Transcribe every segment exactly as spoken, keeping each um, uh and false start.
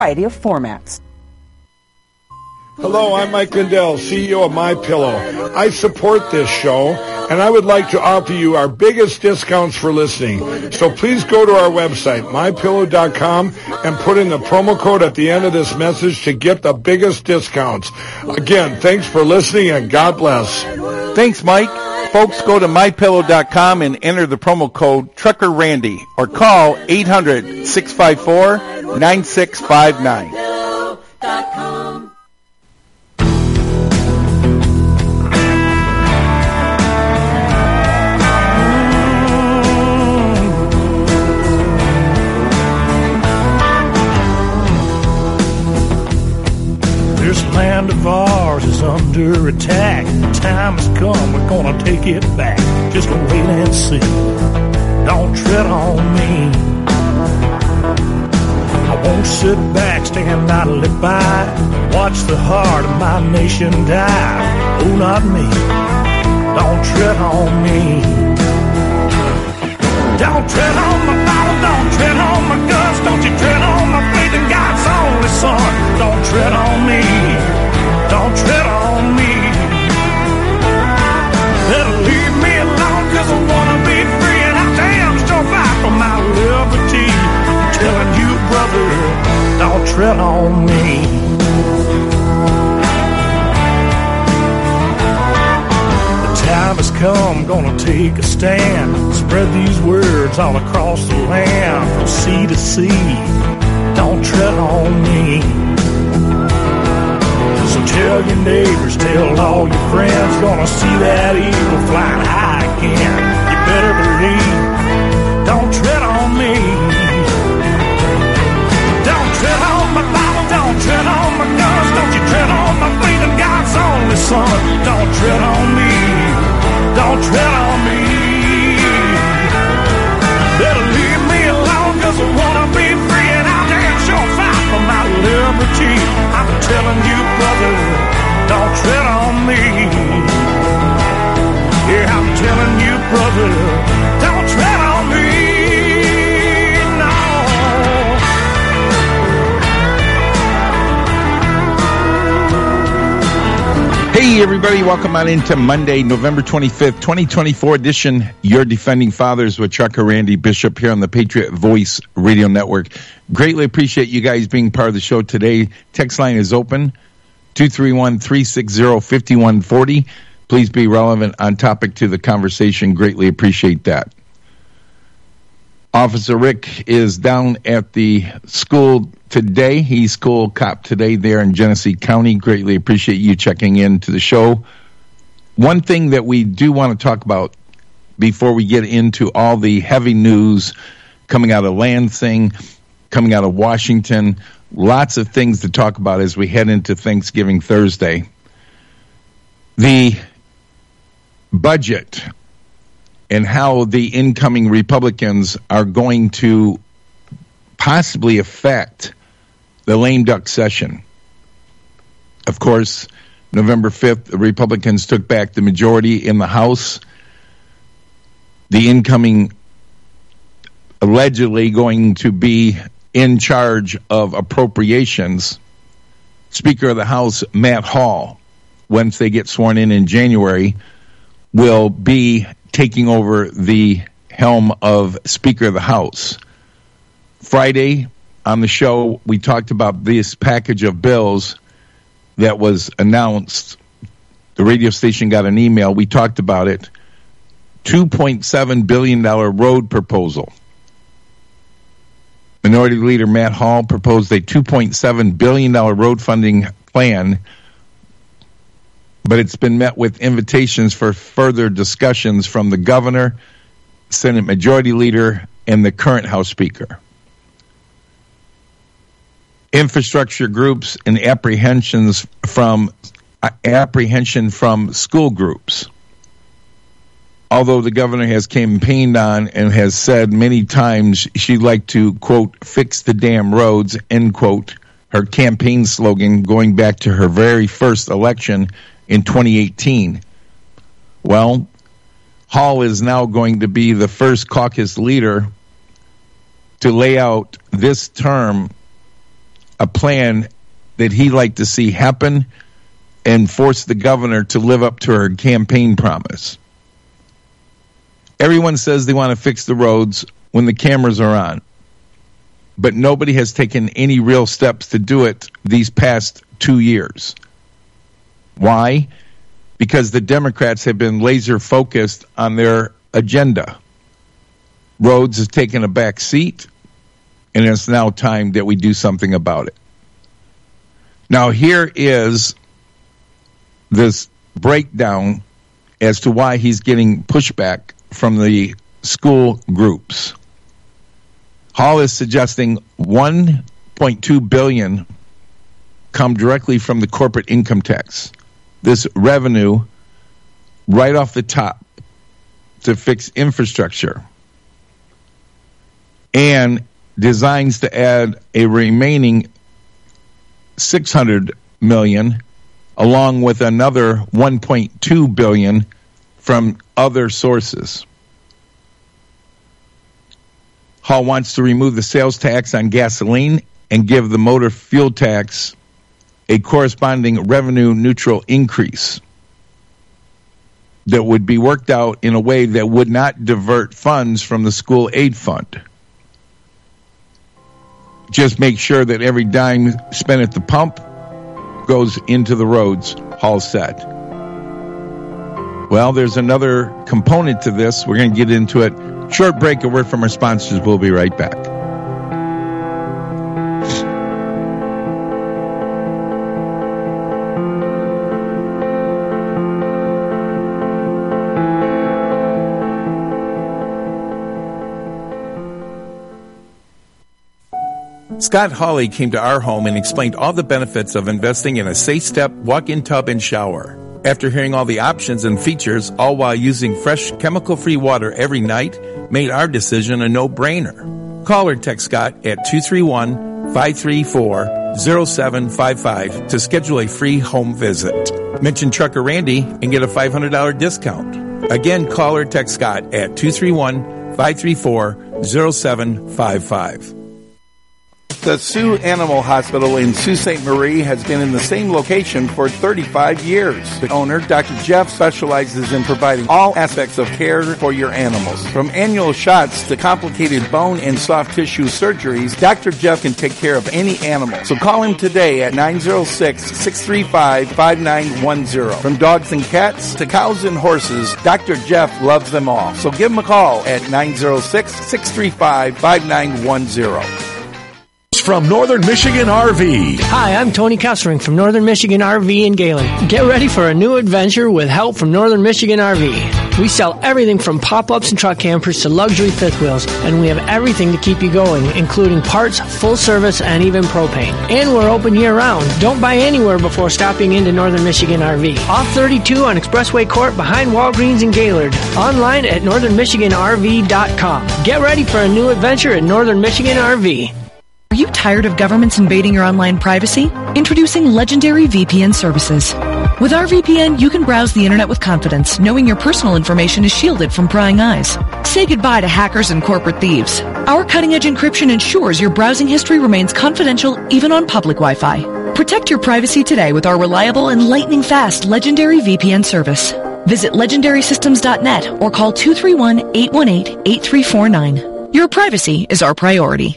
variety of formats. Hello, I'm Mike Lindell, C E O of MyPillow. I support this show, and I would like to offer you our biggest discounts for listening. So please go to our website, my pillow dot com, and put in the promo code at the end of this message to get the biggest discounts. Again, thanks for listening, and God bless. Thanks, Mike. Folks, go to my pillow dot com and enter the promo code Trucker Randy, or call eight hundred, six five four, nine six five nine. This land of ours is under attack. The time has come, we're gonna take it back. Just wait and see. Don't tread on me. I won't sit back, stand idly by, watch the heart of my nation die. Oh, not me. Don't tread on me. Don't tread on my Bible, don't tread on my guns, don't you tread on my faith in God's only Son. Don't tread on me, don't tread on me. Better leave me alone, cause I wanna be free, and I damn sure fight for my liberty. I'm telling you, brother, don't tread on me. Time has come, gonna take a stand. Spread these words all across the land, from sea to sea. Don't tread on me. So tell your neighbors, tell all your friends, gonna see that eagle flying high again. You better believe, don't tread on me. Don't tread on my Bible, don't tread on my guns, don't you tread on my faith in God's only Son. Don't tread on me. Don't tread on me. Better leave me alone, cause I wanna be free, and I'll damn sure fight for my liberty. I'm telling you, brother, don't tread on me. Yeah, I'm telling you, brother, don't tread on me. Hey, everybody, welcome on into Monday, November twenty-fifth, twenty twenty-four edition, Your Defending Fathers with Trucker Randy Bishop here on the Patriot Voice Radio Network. Greatly appreciate you guys being part of the show today. Text line is open, two three one, three six zero, five one four zero. Please be relevant on topic to the conversation. Greatly appreciate that. Officer Rick is down at the school today. He's school cop today there in Genesee County. Greatly appreciate you checking in to the show. One thing that we do want to talk about before we get into all the heavy news coming out of Lansing, coming out of Washington, lots of things to talk about as we head into Thanksgiving Thursday. The budget and how the incoming Republicans are going to possibly affect the lame duck session. Of course, November fifth, the Republicans took back the majority in the House. The incoming, allegedly going to be in charge of appropriations, Speaker of the House, Matt Hall, once they get sworn in in January, will be taking over the helm of Speaker of the House. Friday on the show, we talked about this package of bills that was announced. The radio station got an email. We talked about it. two point seven billion dollars road proposal. Minority Leader Matt Hall proposed a two point seven billion dollars road funding plan, but it's been met with invitations for further discussions from the governor, Senate Majority Leader, and the current House Speaker. Infrastructure groups and apprehensions from uh, apprehension from school groups. Although the governor has campaigned on and has said many times she'd like to, quote, fix the damn roads, end quote, her campaign slogan going back to her very first election in twenty eighteen. Well, Hall is now going to be the first caucus leader to lay out this term a plan that he'd like to see happen and force the governor to live up to her campaign promise. Everyone says they want to fix the roads when the cameras are on, but nobody has taken any real steps to do it these past two years. Why? Because the Democrats have been laser focused on their agenda. Roads has taken a back seat, and it's now time that we do something about it. Now, here is this breakdown as to why he's getting pushback from the school groups. Hall is suggesting one point two billion dollars come directly from the corporate income tax. This revenue right off the top to fix infrastructure, and designs to add a remaining six hundred million dollars along with another one point two billion dollars from other sources. Hall wants to remove the sales tax on gasoline and give the motor fuel tax a corresponding revenue neutral increase that would be worked out in a way that would not divert funds from the school aid fund. Just make sure that every dime spent at the pump goes into the roads, Hall said. Well, there's another component to this. We're going to get into it. Short break, a word from our sponsors. We'll be right back. Scott Hawley came to our home and explained all the benefits of investing in a Safe Step walk-in tub and shower. After hearing all the options and features, all while using fresh, chemical-free water every night, made our decision a no-brainer. Call or text Scott at two three one, five three four, zero seven five five to schedule a free home visit. Mention Trucker Randy and get a five hundred dollars discount. Again, call or text Scott at two three one, five three four, zero seven five five. The Sioux Animal Hospital in Sault Ste. Marie has been in the same location for thirty-five years. The owner, Doctor Jeff, specializes in providing all aspects of care for your animals. From annual shots to complicated bone and soft tissue surgeries, Doctor Jeff can take care of any animal. So call him today at nine oh six, six three five, five nine one zero. From dogs and cats to cows and horses, Doctor Jeff loves them all. So give him a call at nine oh six, six three five, five nine one zero. From Northern Michigan R V. Hi, I'm Tony Kessering from Northern Michigan R V in Galen. Get ready for a new adventure with help from Northern Michigan R V. We sell everything from pop-ups and truck campers to luxury fifth wheels, and we have everything to keep you going, including parts, full service, and even propane. And we're open year-round. Don't buy anywhere before stopping into Northern Michigan R V. Off thirty-two on Expressway Court behind Walgreens in Gaylord. Online at northern michigan r v dot com. Get ready for a new adventure at Northern Michigan R V. Are you tired of governments invading your online privacy? Introducing Legendary V P N services. With our V P N, you can browse the internet with confidence, knowing your personal information is shielded from prying eyes. Say goodbye to hackers and corporate thieves. Our cutting-edge encryption ensures your browsing history remains confidential even on public Wi-Fi. Protect your privacy today with our reliable and lightning-fast Legendary V P N service. Visit legendary systems dot net or call two three one, eight one eight, eight three four nine. Your privacy is our priority.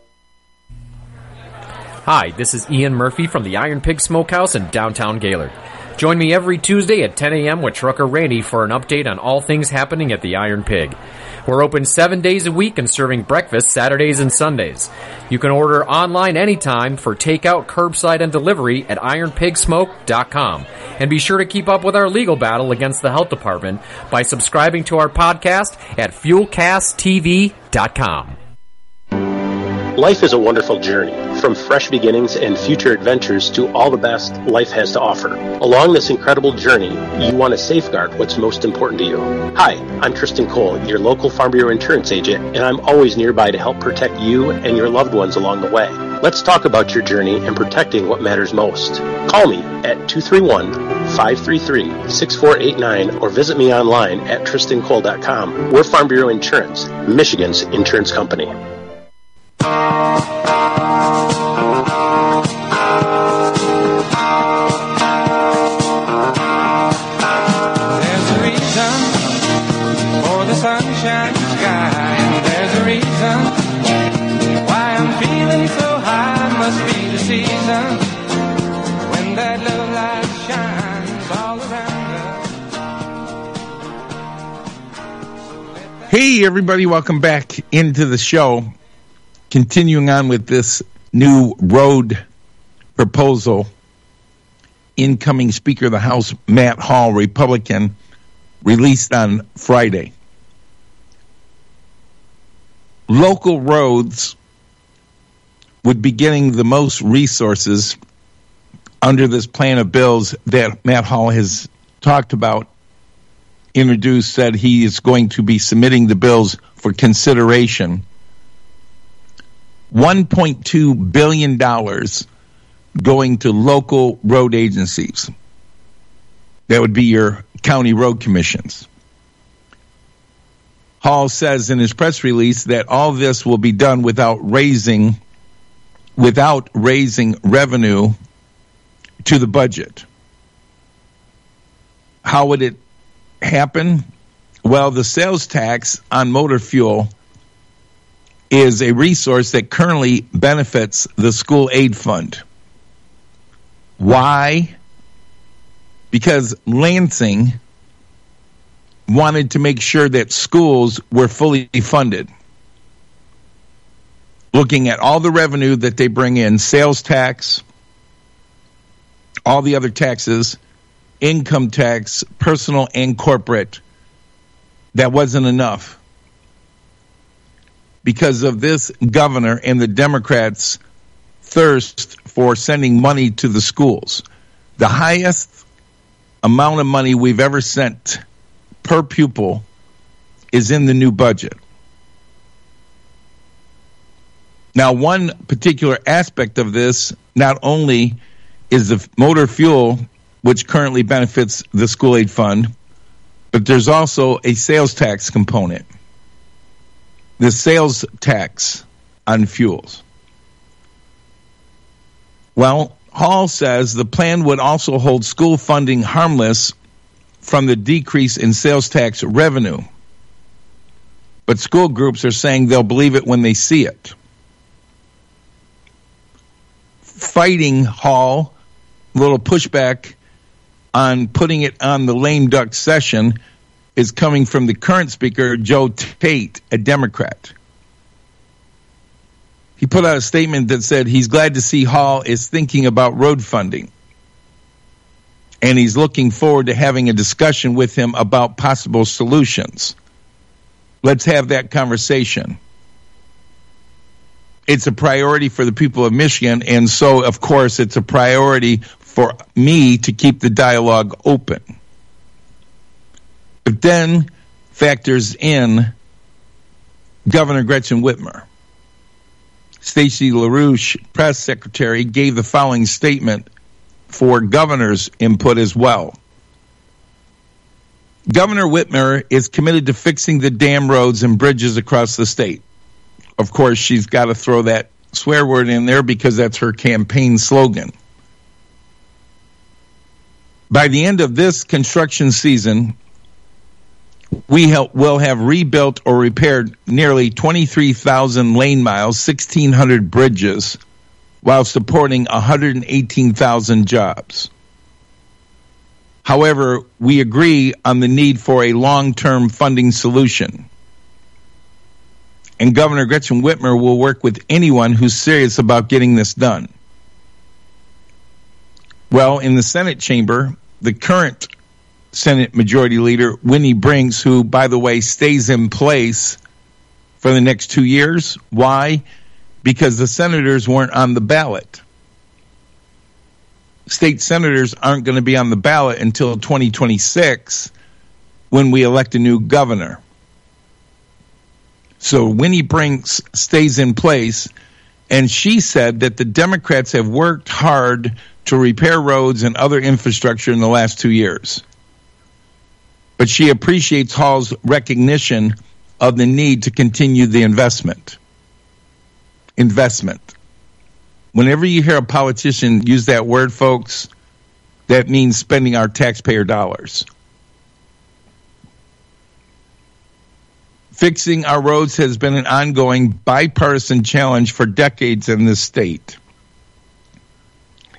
Hi, this is Ian Murphy from the Iron Pig Smokehouse in downtown Gaylord. Join me every Tuesday at ten a.m. with Trucker Randy for an update on all things happening at the Iron Pig. We're open seven days a week and serving breakfast Saturdays and Sundays. You can order online anytime for takeout, curbside, and delivery at iron pig smoke dot com. And be sure to keep up with our legal battle against the health department by subscribing to our podcast at fuel cast t v dot com. Life is a wonderful journey, from fresh beginnings and future adventures to all the best life has to offer. Along this incredible journey, you want to safeguard what's most important to you. Hi, I'm Tristan Cole, your local Farm Bureau insurance agent, and I'm always nearby to help protect you and your loved ones along the way. Let's talk about your journey and protecting what matters most. Call me at two three one, five three three, six four eight nine or visit me online at tristan cole dot com. We're Farm Bureau Insurance, Michigan's insurance company. season when that love light shines all around us. Hey, everybody, welcome back into the show. Continuing on with this new road proposal. Incoming Speaker of the House, Matt Hall, Republican, released on Friday. Local roads would be getting the most resources under this plan of bills that Matt Hall has talked about, introduced, said he is going to be submitting the bills for consideration. one point two billion dollars going to local road agencies. That would be your county road commissions. Hall says in his press release that all this will be done without raising without raising revenue to the budget. How would it happen? Well, the sales tax on motor fuel is a resource that currently benefits the school aid fund. Why? Because Lansing wanted to make sure that schools were fully funded. Looking at all the revenue that they bring in, sales tax, all the other taxes, income tax, personal and corporate, that wasn't enough. Because of this governor and the Democrats' thirst for sending money to the schools. The highest amount of money we've ever sent per pupil is in the new budget. Now, one particular aspect of this not only is the motor fuel, which currently benefits the school aid fund, but there's also a sales tax component. The sales tax on fuels. Well, Hall says the plan would also hold school funding harmless from the decrease in sales tax revenue. But school groups are saying they'll believe it when they see it. Fighting Hall, a little pushback on putting it on the lame duck session, is coming from the current speaker, Joe Tate, a Democrat. He put out a statement that said he's glad to see Hall is thinking about road funding. And he's looking forward to having a discussion with him about possible solutions. Let's have that conversation. It's a priority for the people of Michigan, and so, of course, it's a priority for me to keep the dialogue open. But then factors in Governor Gretchen Whitmer. Stacey LaRouche, press secretary, gave the following statement for governor's input as well. Governor Whitmer is committed to fixing the dam roads and bridges across the state. Of course, she's got to throw that swear word in there because that's her campaign slogan. By the end of this construction season, we help, will have rebuilt or repaired nearly twenty-three thousand lane miles, sixteen hundred bridges, while supporting one hundred eighteen thousand jobs. However, we agree on the need for a long-term funding solution. And Governor Gretchen Whitmer will work with anyone who's serious about getting this done. Well, in the Senate chamber, the current Senate Majority Leader, Winnie Brinks, who, by the way, stays in place for the next two years. Why? Because the senators weren't on the ballot. State senators aren't going to be on the ballot until twenty twenty-six when we elect a new governor. So Winnie Brinks stays in place, and she said that the Democrats have worked hard to repair roads and other infrastructure in the last two years. But she appreciates Hall's recognition of the need to continue the investment. Investment. Whenever you hear a politician use that word, folks, that means spending our taxpayer dollars. Fixing our roads has been an ongoing bipartisan challenge for decades in this state.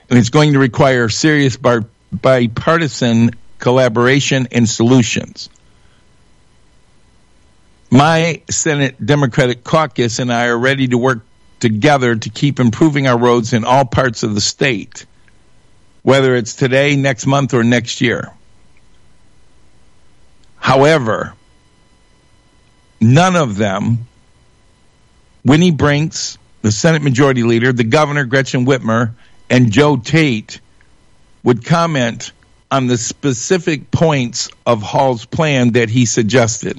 And it's going to require serious bar- bipartisan collaboration and solutions. My Senate Democratic caucus and I are ready to work together to keep improving our roads in all parts of the state, whether it's today, next month, or next year. However, none of them, Winnie Brinks, the Senate Majority Leader, the Governor, Gretchen Whitmer, and Joe Tate, would comment on the specific points of Hall's plan that he suggested.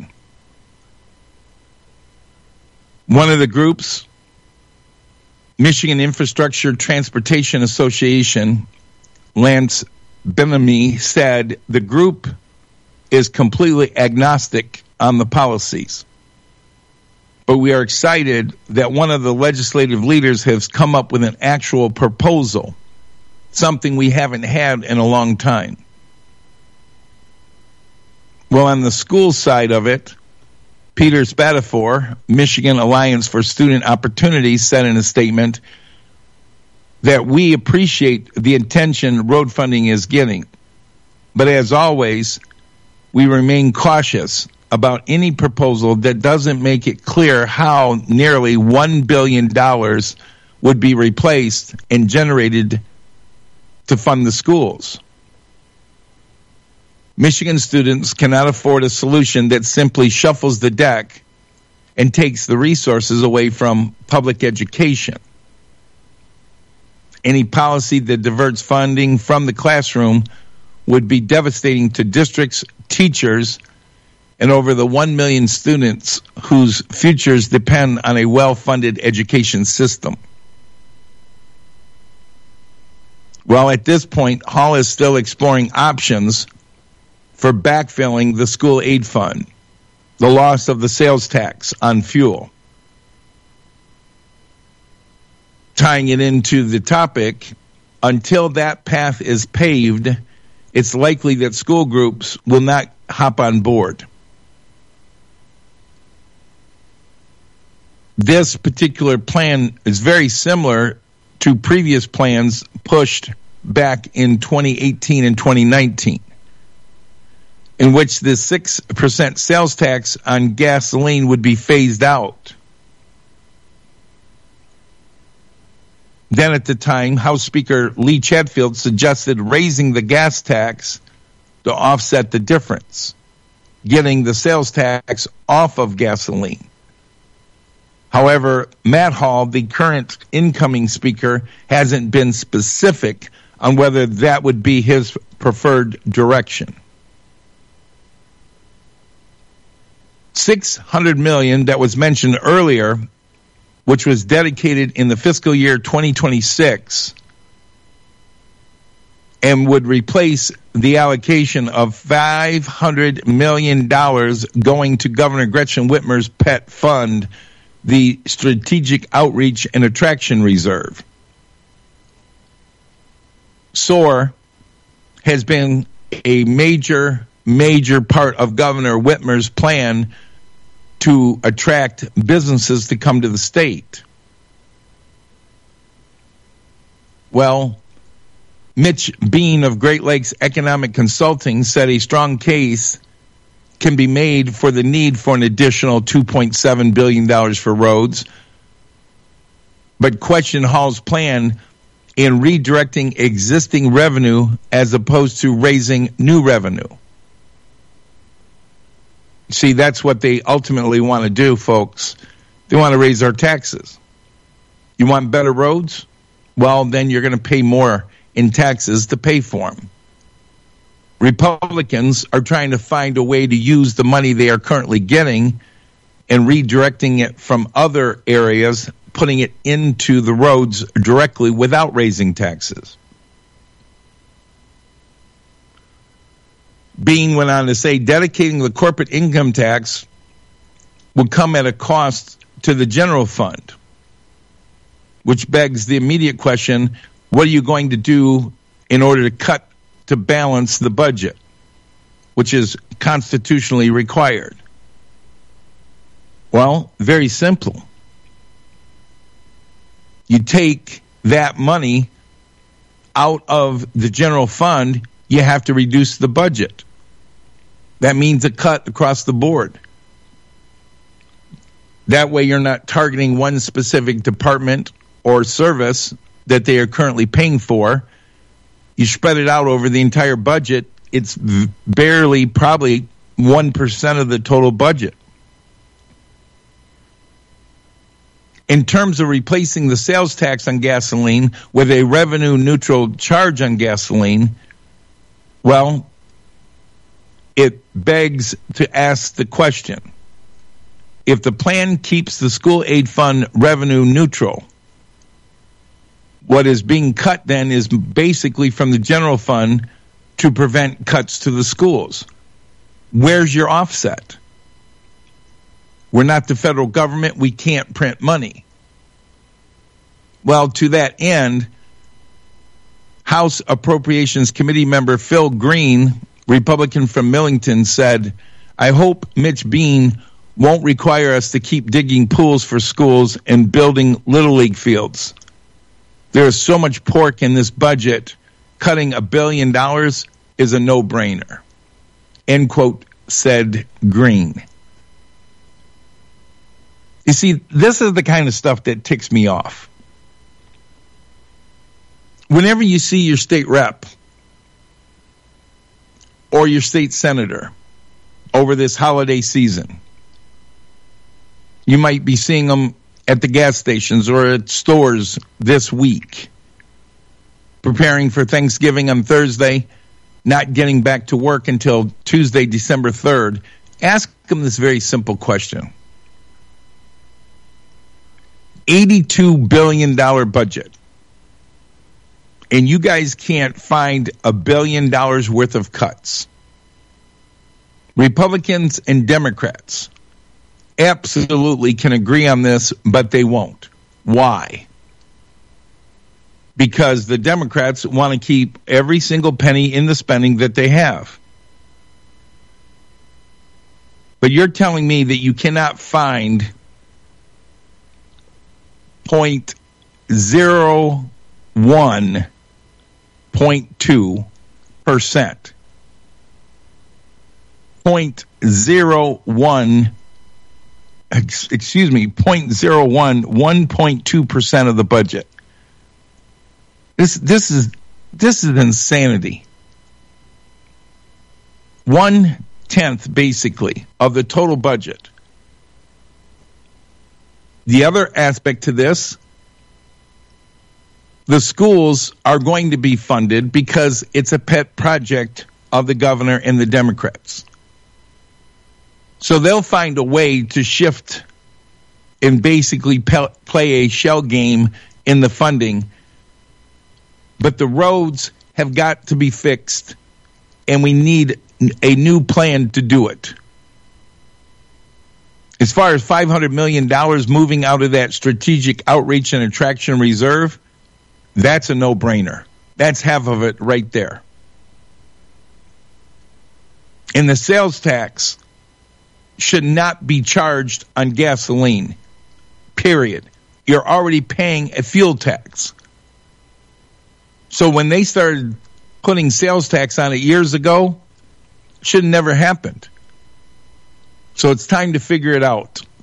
One of the groups, Michigan Infrastructure Transportation Association, Lance Benamy, said the group is completely agnostic on the policies. But we are excited that one of the legislative leaders has come up with an actual proposal, something we haven't had in a long time. Well, on the school side of it, Peter Spatafor, Michigan Alliance for Student Opportunities, said in a statement that we appreciate the attention road funding is getting. But as always, we remain cautious about any proposal that doesn't make it clear how nearly one billion dollars would be replaced and generated to fund the schools. Michigan students cannot afford a solution that simply shuffles the deck and takes the resources away from public education. Any policy that diverts funding from the classroom would be devastating to districts, teachers, and over the one million students whose futures depend on a well-funded education system. Well, at this point, Hall is still exploring options for backfilling the school aid fund, the loss of the sales tax on fuel. Tying it into the topic, until that path is paved, it's likely that school groups will not hop on board. This particular plan is very similar to previous plans pushed back in twenty eighteen and twenty nineteen, in which the six percent sales tax on gasoline would be phased out. Then at the time, House Speaker Lee Chatfield suggested raising the gas tax to offset the difference, getting the sales tax off of gasoline. However, Matt Hall, the current incoming speaker, hasn't been specific on whether that would be his preferred direction. six hundred million dollars that was mentioned earlier, which was dedicated in the fiscal year twenty twenty-six and would replace the allocation of five hundred million dollars going to Governor Gretchen Whitmer's pet fund, the Strategic Outreach and Attraction Reserve. S O A R has been a major, major part of Governor Whitmer's plan to attract businesses to come to the state. Well, Mitch Bean of Great Lakes Economic Consulting said a strong case can be made for the need for an additional two point seven billion dollars for roads, but questioned Hall's plan in redirecting existing revenue as opposed to raising new revenue. See, that's what they ultimately want to do, folks. They want to raise our taxes. You want better roads? Well, then you're going to pay more in taxes to pay for them. Republicans are trying to find a way to use the money they are currently getting and redirecting it from other areas, putting it into the roads directly without raising taxes. Bean went on to say, dedicating the corporate income tax will come at a cost to the general fund, which begs the immediate question, what are you going to do in order to cut to balance the budget, which is constitutionally required? Well, very simple. You take that money out of the general fund, you have to reduce the budget. That means a cut across the board. That way you're not targeting one specific department or service that they are currently paying for. You spread it out over the entire budget. It's barely probably one percent of the total budget. In terms of replacing the sales tax on gasoline with a revenue neutral charge on gasoline, well, it begs to ask the question, if the plan keeps the school aid fund revenue neutral, what is being cut then is basically from the general fund to prevent cuts to the schools. Where's your offset? We're not the federal government. We can't print money. Well, to that end, House Appropriations Committee member Phil Green, Republican from Millington, said, I hope Mitch Bean won't require us to keep digging pools for schools and building Little League fields. There is so much pork in this budget, cutting a billion dollars is a no-brainer. End quote, said Green. You see, this is the kind of stuff that ticks me off. Whenever you see your state rep or your state senator over this holiday season, you might be seeing them at the gas stations or at stores this week, preparing for Thanksgiving on Thursday, not getting back to work until Tuesday, December third. Ask them this very simple question. eighty-two billion dollars budget, and you guys can't find a billion dollars worth of cuts. Republicans and Democrats absolutely can agree on this, but they won't. Why? Because the Democrats want to keep every single penny in the spending that they have. But you're telling me that you cannot find zero point zero one point two percent. zero point zero one excuse me, zero point zero one, one point two percent of the budget. This this is this is insanity. One tenth, basically, of the total budget. The other aspect to this, the schools are going to be funded because it's a pet project of the governor and the Democrats. So they'll find a way to shift and basically pe- play a shell game in the funding. But the roads have got to be fixed, and we need a new plan to do it. As far as five hundred million dollars moving out of that strategic outreach and attraction reserve, that's a no-brainer. That's half of it right there. And the sales tax should not be charged on gasoline, period. You're already paying a fuel tax. So when they started putting sales tax on it years ago, should have never happened. So it's time to figure it out.